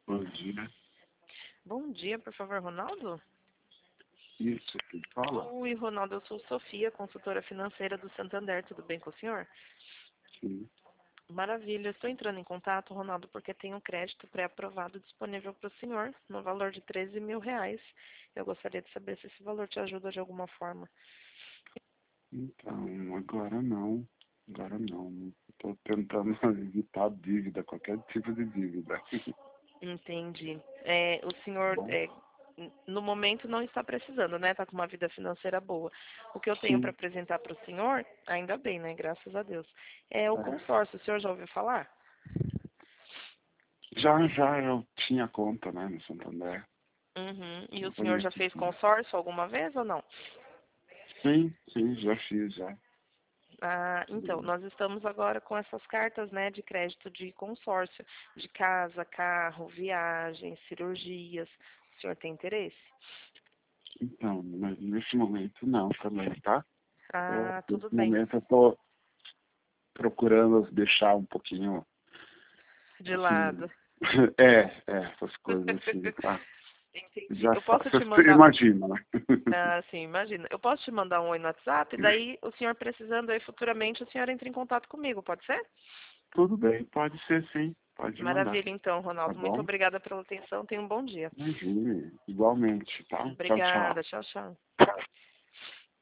Bom dia. Bom dia, por favor, Ronaldo? Isso, que fala? Oi, Ronaldo, eu sou Sofia, consultora financeira do Santander, tudo bem com o senhor? Sim. Maravilha, eu estou entrando em contato, Ronaldo, porque tem um crédito pré-aprovado disponível para o senhor, no valor de R$ 13.000. Eu gostaria de saber se esse valor te ajuda de alguma forma. Então, agora não. Agora não. Estou tentando evitar dívida, qualquer tipo de dívida. Entendi. O senhor, Bom, no momento, não está precisando, né? Está com uma vida financeira boa. O que eu tenho para sim. apresentar para o senhor, ainda bem, né? Graças a Deus. É o É. consórcio, o senhor já ouviu falar? Já eu tinha conta, né, no Santander. Uhum. E Eu o senhor já conheço, fez sim. consórcio alguma vez ou não? Sim, já fiz, já. Ah, então, nós estamos agora com essas cartas, né, de crédito de consórcio, de casa, carro, viagens, cirurgias. O senhor tem interesse? Então, mas nesse momento não também, tá? Ah, tudo Nesse bem. momento eu estou procurando deixar um pouquinho, De assim, lado. essas coisas assim, tá? Entendi. Já Eu posso te você mandar. imagina, né? Ah, sim, imagina. Eu posso te mandar um oi no WhatsApp, daí o senhor precisando aí futuramente, o senhor entra em contato comigo, pode ser? Tudo bem, pode ser sim, pode mandar, Maravilha, então, tá Ronaldo. Muito bom? obrigada pela atenção. Tenha um bom dia. Imagine, igualmente, tá? Tchau, tchau. Obrigada. Tchau, tchau.